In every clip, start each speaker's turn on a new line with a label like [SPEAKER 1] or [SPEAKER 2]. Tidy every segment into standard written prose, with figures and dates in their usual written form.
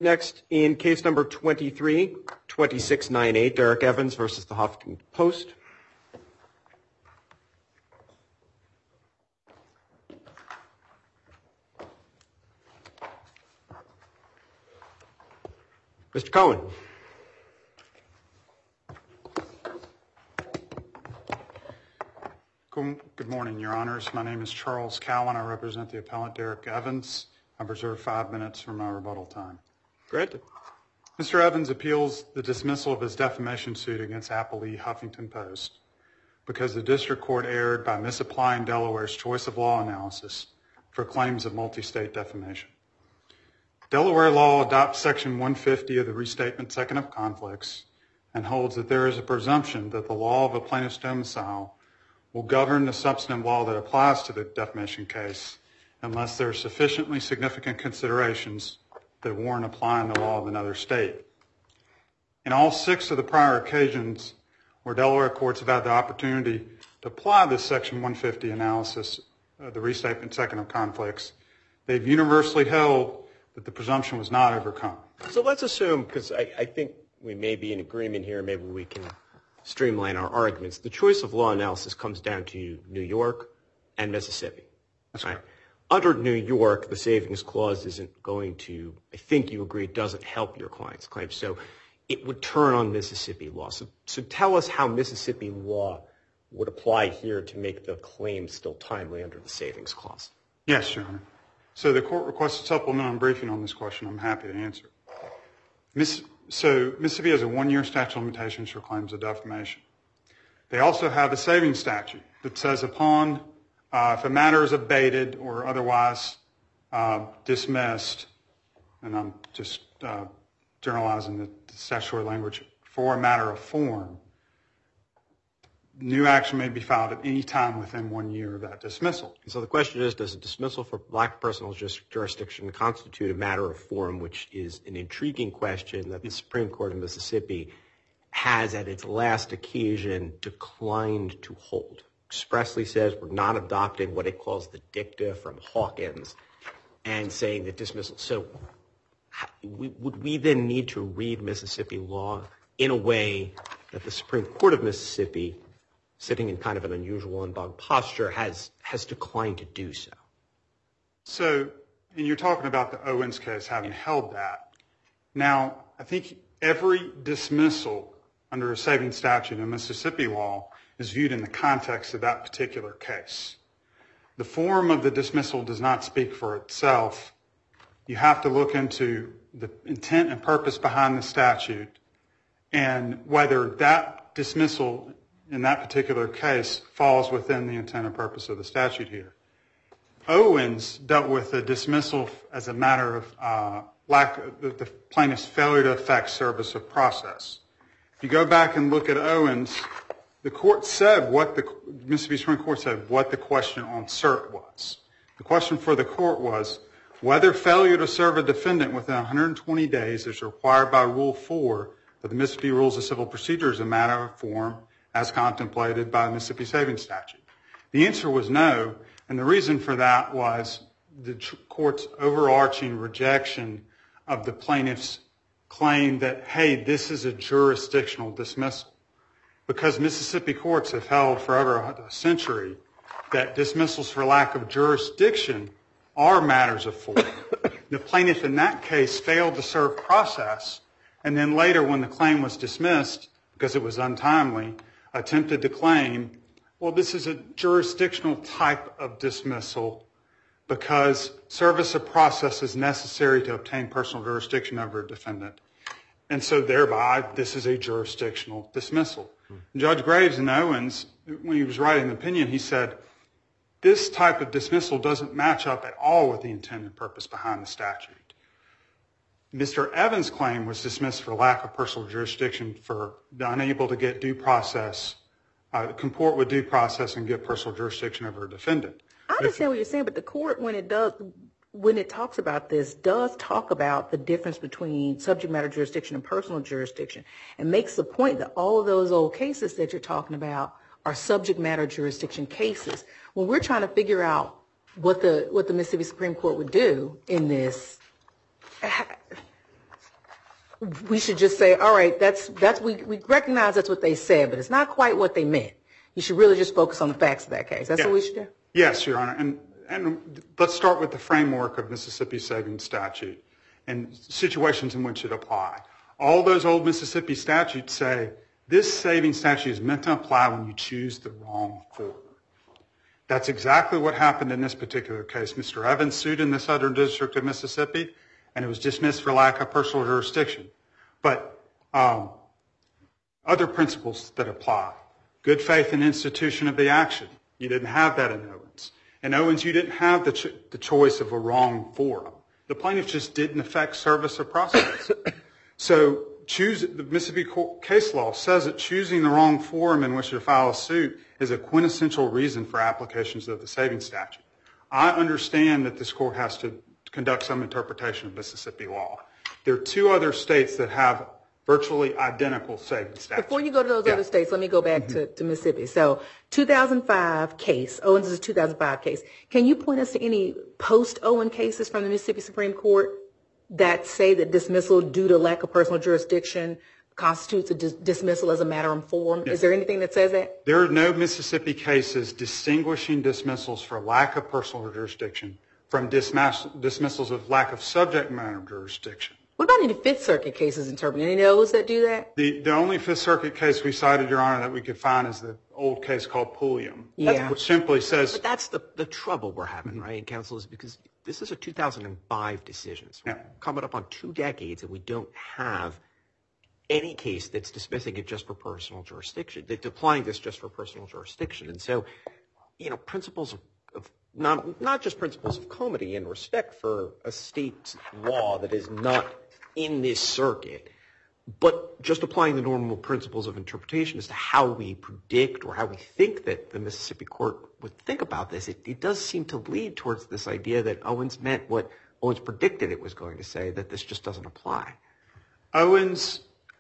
[SPEAKER 1] Next, in case number 23-2698, Derek Evans versus the Huffington Post. Mr. Cohen.
[SPEAKER 2] Good morning, Your Honors. My name is Charles Cowan. I represent the appellant Derek Evans. I've reserved 5 minutes for my rebuttal time.
[SPEAKER 1] Granted.
[SPEAKER 2] Mr. Evans appeals the dismissal of his defamation suit against Applee Huffington Post because the district court erred by misapplying Delaware's choice of law analysis for claims of multi-state defamation. Delaware law adopts Section 150 of the Restatement Second of Conflicts and holds that there is a presumption that the law of a plaintiff's domicile will govern the substantive law that applies to the defamation case unless there are sufficiently significant considerations that warrant applying the law of another state. In all 6 of the prior occasions where Delaware courts have had the opportunity to apply this Section 150 analysis of the Restatement Second of Conflicts, they've universally held that the presumption was not overcome.
[SPEAKER 1] So let's assume, because I think we may be in agreement here, maybe we can streamline our arguments. The choice of law analysis comes down to New York and Mississippi.
[SPEAKER 2] That's right.
[SPEAKER 1] Under New York, the savings clause isn't going to, I think you agree, doesn't help your client's claim. So it would turn on Mississippi law. So tell us how Mississippi law would apply here to make the claim still timely under the savings clause.
[SPEAKER 2] Yes, Your Honor. So the court requested supplemental briefing on this question. I'm happy to answer. So Mississippi has a 1-year statute of limitations for claims of defamation. They also have a savings statute that says upon, if a matter is abated or otherwise dismissed, and I'm just generalizing the statutory language, for a matter of form, new action may be filed at any time within 1 year of that dismissal.
[SPEAKER 1] So the question is, does a dismissal for lack of personal jurisdiction constitute a matter of form, which is an intriguing question that the Supreme Court of Mississippi has at its last occasion declined to hold. Expressly says we're not adopting what it calls the dicta from Hawkins and saying that dismissal. So would we then need to read Mississippi law in a way that the Supreme Court of Mississippi, sitting in kind of an unusual and bug posture, has declined to do so?
[SPEAKER 2] So, and you're talking about the Owens case having held that. Now, I think every dismissal under a savings statute in Mississippi law is viewed in the context of that particular case. The form of the dismissal does not speak for itself. You have to look into the intent and purpose behind the statute and whether that dismissal in that particular case falls within the intent and purpose of the statute here. Owens dealt with the dismissal as a matter of the plaintiff's failure to effect service of process. If you go back and look at Owens, the court said Mississippi Supreme Court said what the question on cert was. The question for the court was whether failure to serve a defendant within 120 days is required by Rule 4 of the Mississippi Rules of Civil Procedure is a matter of form as contemplated by the Mississippi Savings Statute. The answer was no, and the reason for that was the court's overarching rejection of the plaintiff's claim that, hey, this is a jurisdictional dismissal. Because Mississippi courts have held for over a century that dismissals for lack of jurisdiction are matters of form. The plaintiff in that case failed to serve process, and then later when the claim was dismissed because it was untimely, attempted to claim, well, this is a jurisdictional type of dismissal because service of process is necessary to obtain personal jurisdiction over a defendant. And so thereby, this is a jurisdictional dismissal. Judge Graves in Owens, when he was writing the opinion, he said, this type of dismissal doesn't match up at all with the intent and purpose behind the statute. Mr. Evans' claim was dismissed for lack of personal jurisdiction for unable to get due process, comport with due process and get personal jurisdiction over a defendant.
[SPEAKER 3] I understand what you're saying, but the court, when it talks about this, does talk about the difference between subject matter jurisdiction and personal jurisdiction and makes the point that all of those old cases that you're talking about are subject matter jurisdiction cases. When we're trying to figure out what the Mississippi Supreme Court would do in this, we should just say, all right, we recognize that's what they said, but it's not quite what they meant. You should really just focus on the facts of that case. That's what we should do?
[SPEAKER 2] Yes, Your Honor. And let's start with the framework of Mississippi's savings statute and situations in which it applies. All those old Mississippi statutes say this savings statute is meant to apply when you choose the wrong form. That's exactly what happened in this particular case. Mr. Evans sued in the Southern District of Mississippi, and it was dismissed for lack of personal jurisdiction. But other principles that apply, good faith and institution of the action, you didn't have that in Owens. In Owens, you didn't have the choice of a wrong forum. The plaintiff just didn't affect service or process. So the Mississippi case law says that choosing the wrong forum in which to file a suit is a quintessential reason for applications of the savings statute. I understand that this court has to conduct some interpretation of Mississippi law. There are two other states that have virtually identical savings statutes.
[SPEAKER 3] Before you go to those other states, let me go back to Mississippi. So 2005 case, Owens is a 2005 case. Can you point us to any post-Owen cases from the Mississippi Supreme Court that say that dismissal due to lack of personal jurisdiction constitutes a dismissal as a matter of form? Yes. Is there anything that says that?
[SPEAKER 2] There are no Mississippi cases distinguishing dismissals for lack of personal jurisdiction from dismissals of lack of subject matter jurisdiction.
[SPEAKER 3] What about any Fifth Circuit cases interpreting? Any of those that do that?
[SPEAKER 2] The only Fifth Circuit case we cited, Your Honor, that we could find is the old case called Pulliam.
[SPEAKER 3] Yeah.
[SPEAKER 2] Which simply says...
[SPEAKER 1] But that's the trouble we're having, right, counsel, is because this is a 2005 decision. So we're coming up on 2 decades and we don't have any case that's dismissing it just for personal jurisdiction, that's applying this just for personal jurisdiction. And so, principles of not just principles of comity and respect for a state law that is not in this circuit, but just applying the normal principles of interpretation as to how we predict or how we think that the Mississippi court would think about this, it does seem to lead towards this idea that Owens meant what Owens predicted it was going to say, that this just doesn't apply.
[SPEAKER 2] Owens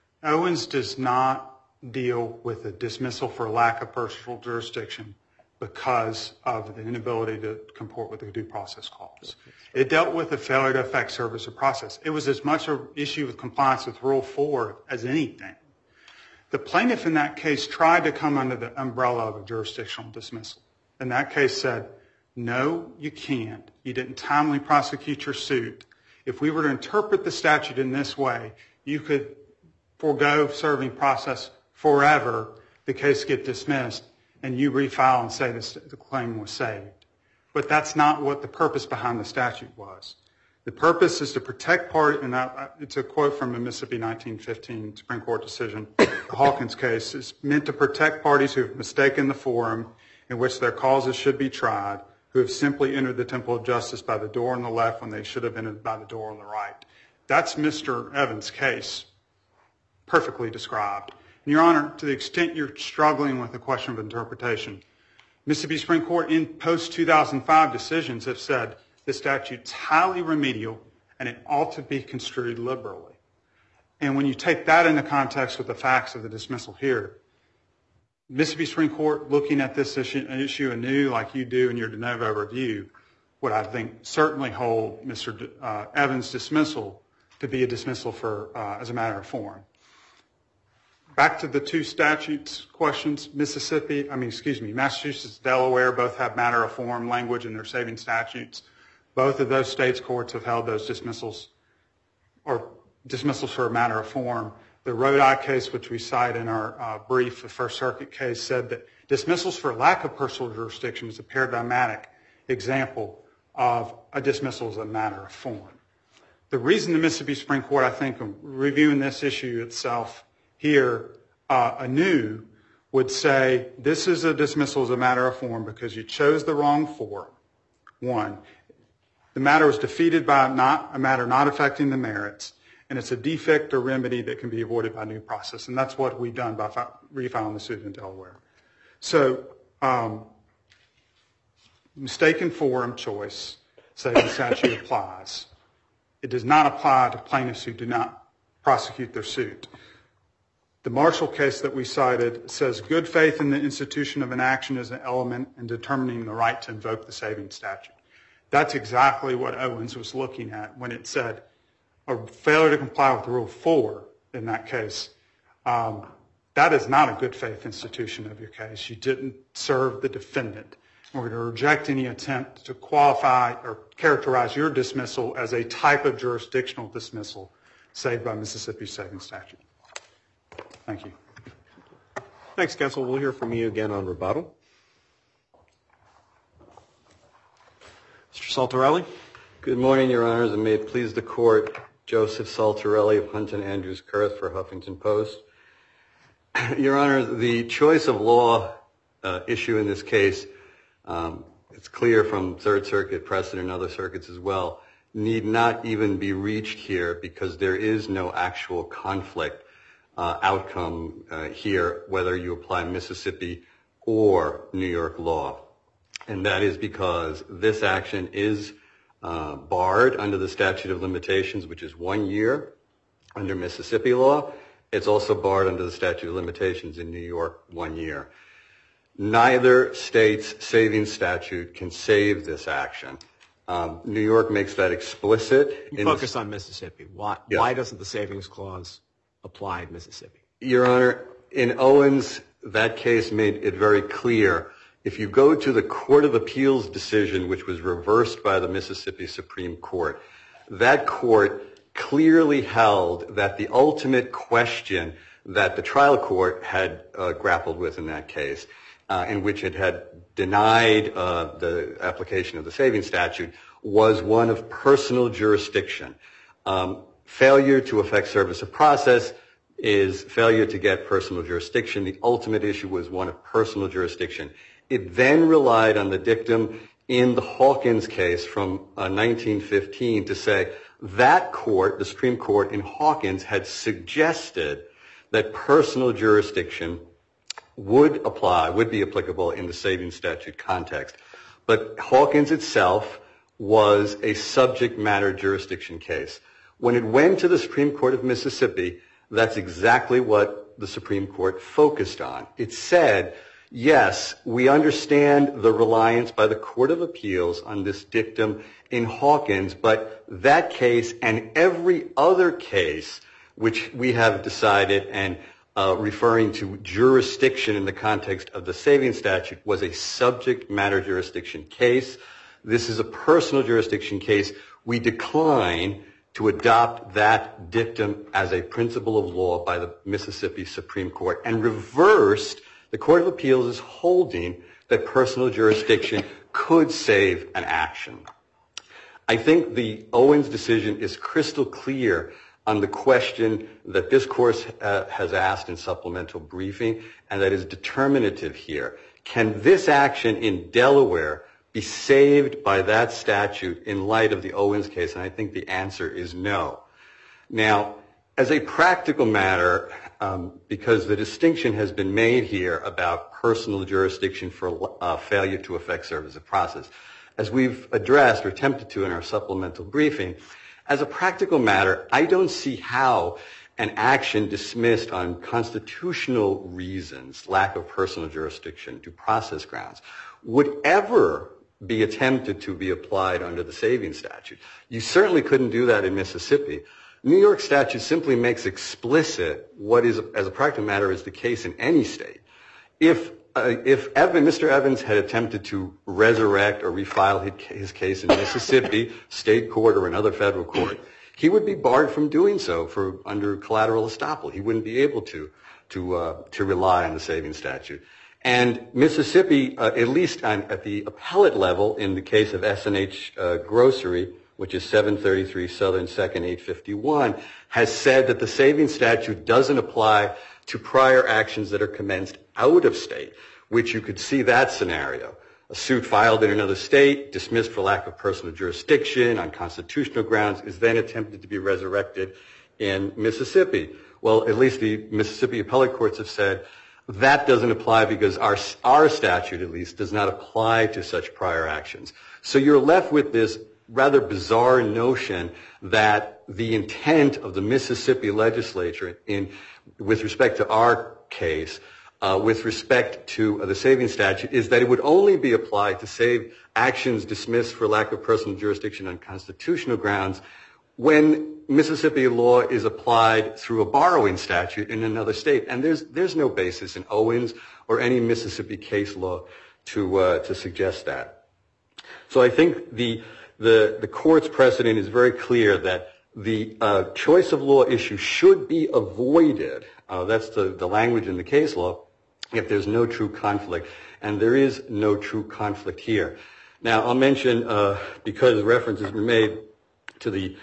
[SPEAKER 2] does not deal with a dismissal for lack of personal jurisdiction because of the inability to comport with the due process clause. It dealt with the failure to effect service or process. It was as much an issue with compliance with Rule 4 as anything. The plaintiff in that case tried to come under the umbrella of a jurisdictional dismissal. And that case said, no, you can't. You didn't timely prosecute your suit. If we were to interpret the statute in this way, you could forego serving process forever, the case get dismissed, and you refile and say the claim was saved. But that's not what the purpose behind the statute was. The purpose is to protect parties, and it's a quote from a Mississippi 1915 Supreme Court decision, the Hawkins case, is meant to protect parties who have mistaken the forum in which their causes should be tried, who have simply entered the temple of justice by the door on the left when they should have entered by the door on the right. That's Mr. Evans' case, perfectly described. And Your Honor, to the extent you're struggling with the question of interpretation, Mississippi Supreme Court in post-2005 decisions have said the statute's highly remedial and it ought to be construed liberally. And when you take that into context with the facts of the dismissal here, Mississippi Supreme Court looking at this issue anew like you do in your de novo review would, I think, certainly hold Mr. Evans' dismissal to be a dismissal as a matter of form. Back to the two statutes questions, Massachusetts, Delaware both have matter of form language in their saving statutes. Both of those states' courts have held those dismissals or dismissals for a matter of form. The Rhode case, which we cite in our brief, the First Circuit case, said that dismissals for lack of personal jurisdiction is a paradigmatic example of a dismissal as a matter of form. The reason the Mississippi Supreme Court, I think, reviewing this issue itself here anew would say this is a dismissal as a matter of form because you chose the wrong forum. One, the matter was defeated by a matter not affecting the merits, and it's a defect or remedy that can be avoided by new process, and that's what we've done by refiling the suit in Delaware. So mistaken forum choice, say the statute applies. It does not apply to plaintiffs who do not prosecute their suit. The Marshall case that we cited says good faith in the institution of an action is an element in determining the right to invoke the saving statute. That's exactly what Owens was looking at when it said a failure to comply with Rule 4 in that case, that is not a good faith institution of your case. You didn't serve the defendant. We're going to reject any attempt to qualify or characterize your dismissal as a type of jurisdictional dismissal saved by Mississippi's savings statute. Thank you.
[SPEAKER 1] Thanks, counsel. We'll hear from you again on rebuttal. Mr. Saltarelli.
[SPEAKER 4] Good morning, Your Honors, and may it please the Court, Joseph Saltarelli of Hunt and Andrews Kurth for Huffington Post. Your Honor, the choice of law issue in this case, it's clear from Third Circuit precedent and other circuits as well, need not even be reached here because there is no actual conflict outcome here, whether you apply Mississippi or New York law. And that is because this action is barred under the statute of limitations, which is 1 year under Mississippi law. It's also barred under the statute of limitations in New York, 1 year. Neither state's savings statute can save this action. New York makes that explicit.
[SPEAKER 1] You focus on Mississippi. Why doesn't the savings clause apply in Mississippi?
[SPEAKER 4] Your Honor, in Owens, that case made it very clear. If you go to the Court of Appeals decision, which was reversed by the Mississippi Supreme Court, that court clearly held that the ultimate question that the trial court had grappled with in that case, in which it had denied the application of the savings statute, was one of personal jurisdiction. Failure to effect service of process is failure to get personal jurisdiction. The ultimate issue was one of personal jurisdiction. It then relied on the dictum in the Hawkins case from 1915 to say that court, the Supreme Court in Hawkins, had suggested that personal jurisdiction would be applicable in the savings statute context. But Hawkins itself was a subject matter jurisdiction case. When it went to the Supreme Court of Mississippi, that's exactly what the Supreme Court focused on. It said, yes, we understand the reliance by the Court of Appeals on this dictum in Hawkins, but that case and every other case which we have decided, and referring to jurisdiction in the context of the savings statute, was a subject matter jurisdiction case. This is a personal jurisdiction case. We decline to adopt that dictum as a principle of law by the Mississippi Supreme Court, and reversed the Court of Appeals' holding that personal jurisdiction could save an action. I think the Owens decision is crystal clear on the question that this course has asked in supplemental briefing, and that is determinative here. Can this action in Delaware be saved by that statute in light of the Owens case? And I think the answer is no. Now, as a practical matter, because the distinction has been made here about personal jurisdiction for failure to effect service of process, as we've addressed or attempted to in our supplemental briefing, as a practical matter, I don't see how an action dismissed on constitutional reasons, lack of personal jurisdiction, due process grounds, would ever be attempted to be applied under the savings statute. You certainly couldn't do that in Mississippi. New York statute simply makes explicit what is, as a practical matter, is the case in any state. If Mr. Evans had attempted to resurrect or refile his case in Mississippi, state court or another federal court, he would be barred from doing so under collateral estoppel. He wouldn't be able to rely on the savings statute. And Mississippi, at least at the appellate level, in the case of S&H Grocery, which is 733 Southern 2nd 851, has said that the savings statute doesn't apply to prior actions that are commenced out of state, which you could see that scenario. A suit filed in another state, dismissed for lack of personal jurisdiction on constitutional grounds, is then attempted to be resurrected in Mississippi. Well, at least the Mississippi appellate courts have said that doesn't apply because our statute, at least, does not apply to such prior actions. So you're left with this rather bizarre notion that the intent of the Mississippi legislature with respect to our case, with respect to the savings statute, is that it would only be applied to save actions dismissed for lack of personal jurisdiction on constitutional grounds when Mississippi law is applied through a borrowing statute in another state. And there's no basis in Owens or any Mississippi case law to suggest that. So I think the court's precedent is very clear that the choice of law issue should be avoided. That's the language in the case law if there's no true conflict. And there is no true conflict here. Now, I'll mention, because reference has been made to the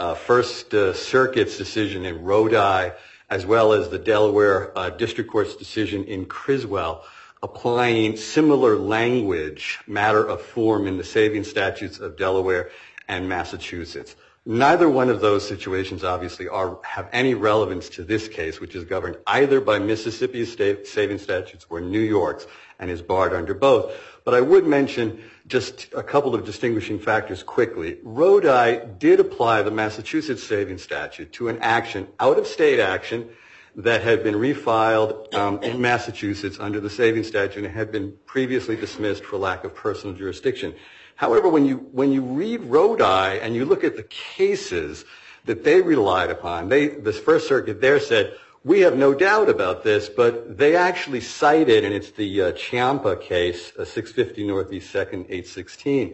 [SPEAKER 4] First Circuit's decision in Rodi, as well as the Delaware District Court's decision in Criswell, applying similar language, matter of form, in the saving statutes of Delaware and Massachusetts. Neither one of those situations, obviously, have any relevance to this case, which is governed either by Mississippi's saving statutes or New York's, and is barred under both. But I would mention just a couple of distinguishing factors quickly. Rodi did apply the Massachusetts saving statute to an action, out-of-state action, that had been refiled in Massachusetts under the saving statute and had been previously dismissed for lack of personal jurisdiction. However, when you read Rodi and you look at the cases that they relied upon, the First Circuit there said, we have no doubt about this, but they actually cited, and it's the Ciampa case, 650 Northeast 2nd, 816,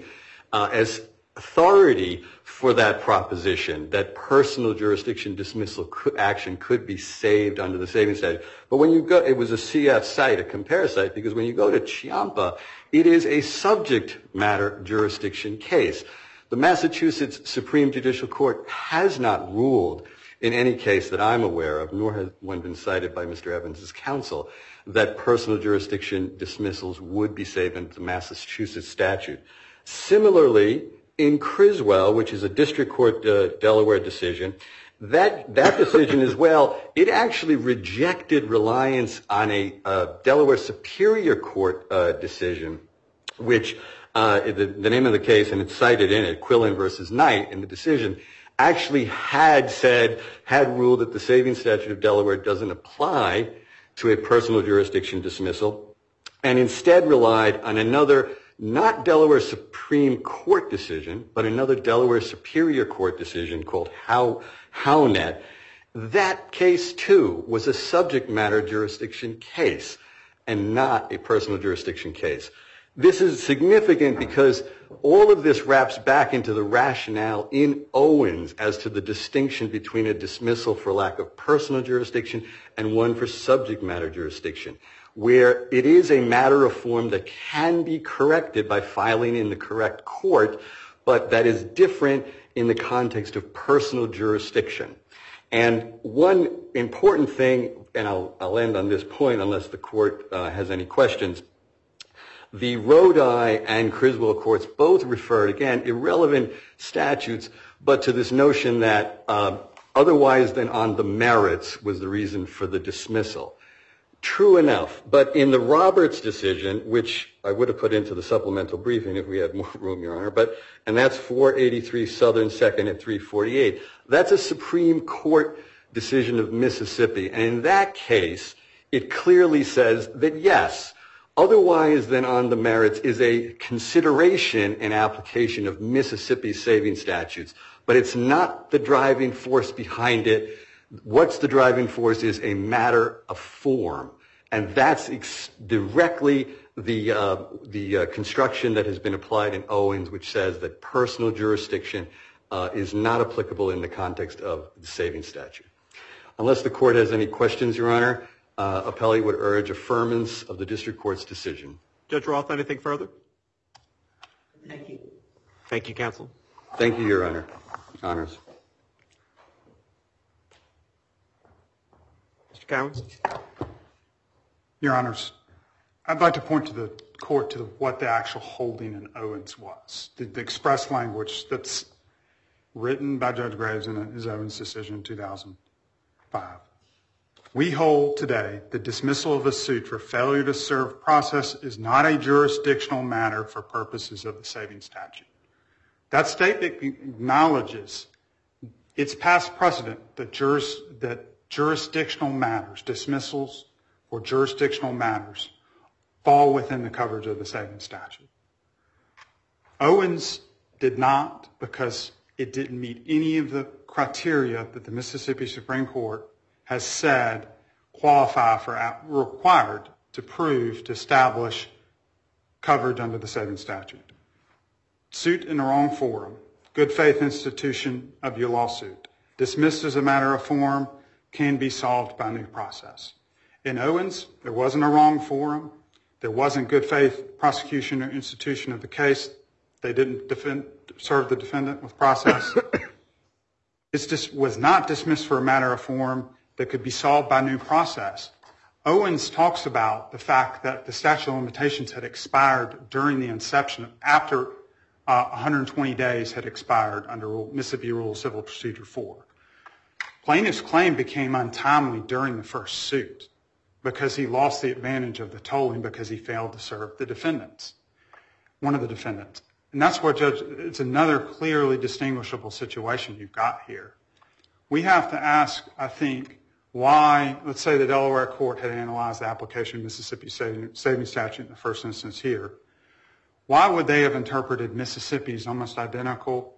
[SPEAKER 4] as authority for that proposition, that personal jurisdiction dismissal action could be saved under the saving statute. But when you go, it was a CF site, a compare site, because when you go to Ciampa, it is a subject matter jurisdiction case. The Massachusetts Supreme Judicial Court has not ruled in any case that I'm aware of, nor has one been cited by Mr. Evans' counsel, that personal jurisdiction dismissals would be saved under the Massachusetts statute. Similarly, in Criswell, which is a district court Delaware decision, that decision as well, it actually rejected reliance on a Delaware Superior Court decision, which the name of the case, and it's cited in it, Quillen versus Knight, in the decision, actually had ruled that the saving statute of Delaware doesn't apply to a personal jurisdiction dismissal, and instead relied on another, not Delaware Supreme Court decision, but another Delaware Superior Court decision called Hownet. That case, too, was a subject matter jurisdiction case and not a personal jurisdiction case. This is significant because all of this wraps back into the rationale in Owens as to the distinction between a dismissal for lack of personal jurisdiction and one for subject matter jurisdiction, where it is a matter of form that can be corrected by filing in the correct court, but that is different in the context of personal jurisdiction. And one important thing, and I'll end on this point unless the court has any questions, the Rodi and Criswell courts both referred, again, irrelevant statutes, but to this notion that otherwise than on the merits was the reason for the dismissal. True enough, but in the Roberts decision, which I would have put into the supplemental briefing if we had more room, Your Honor, and that's 483 Southern 2nd at 348, that's a Supreme Court decision of Mississippi. And in that case, it clearly says that, yes, otherwise than on the merits is a consideration and application of Mississippi saving statutes, but it's not the driving force behind it. What's the driving force is a matter of form, and that's directly the construction that has been applied in Owens, which says that personal jurisdiction is not applicable in the context of the saving statute. Unless the court has any questions, Your Honor, appellee would urge affirmance of the district court's decision.
[SPEAKER 1] Judge Roth, anything further?
[SPEAKER 3] Thank you.
[SPEAKER 1] Thank you, counsel.
[SPEAKER 4] Thank you, Your Honor. Honors.
[SPEAKER 1] Mr. Cowens?
[SPEAKER 2] Your Honors, I'd like to point to the court to what the actual holding in Owens was. The express language that's written by Judge Graves in his Owens decision in 2005. We hold today the dismissal of a suit for failure to serve process is not a jurisdictional matter for purposes of the saving statute. That statement acknowledges its past precedent that jurisdictional matters, dismissals or jurisdictional matters, fall within the coverage of the saving statute. Owens did not, because it didn't meet any of the criteria that the Mississippi Supreme Court has said required to prove, to establish coverage under the savings statute. Suit in the wrong forum, good faith institution of your lawsuit, dismissed as a matter of form, can be solved by new process. In Owens, there wasn't a wrong forum. There wasn't good faith prosecution or institution of the case. They didn't serve the defendant with process. It was not dismissed for a matter of form that could be solved by new process. Owens talks about the fact that the statute of limitations had expired during the inception, after 120 days had expired under Mississippi Rule of Civil Procedure 4. Plaintiff's claim became untimely during the first suit because he lost the advantage of the tolling because he failed to serve the defendants, one of the defendants. And that's what it's another clearly distinguishable situation you've got here. We have to ask, I think, why, let's say the Delaware court had analyzed the application of Mississippi savings statute in the first instance here. Why would they have interpreted Mississippi's almost identically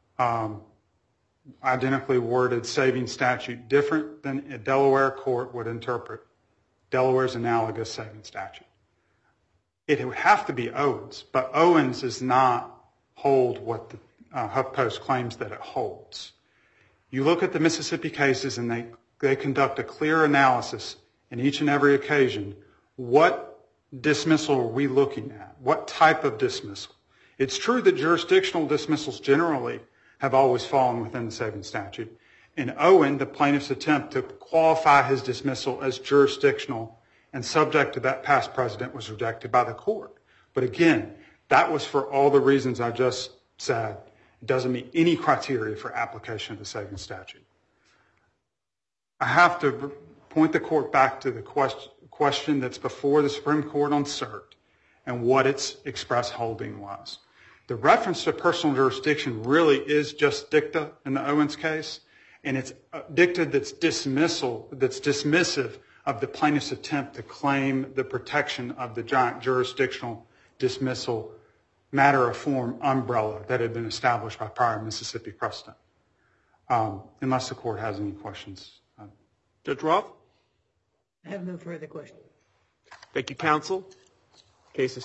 [SPEAKER 2] worded savings statute different than a Delaware court would interpret Delaware's analogous savings statute? It would have to be Owens, but Owens does not hold what the HuffPost claims that it holds. You look at the Mississippi cases and they conduct a clear analysis in each and every occasion. What dismissal are we looking at? What type of dismissal? It's true that jurisdictional dismissals generally have always fallen within the savings statute. In Owen, the plaintiff's attempt to qualify his dismissal as jurisdictional and subject to that past precedent was rejected by the court. But again, that was for all the reasons I just said. It doesn't meet any criteria for application of the savings statute. I have to point the court back to the question that's before the Supreme Court on cert and what its express holding was. The reference to personal jurisdiction really is just dicta in the Owens case, and it's dicta that's dismissive of the plaintiff's attempt to claim the protection of the giant jurisdictional dismissal matter of form umbrella that had been established by prior Mississippi precedent. Unless the court has any questions.
[SPEAKER 1] Judge Roth?
[SPEAKER 3] I have no further questions.
[SPEAKER 1] Thank you, counsel. Case is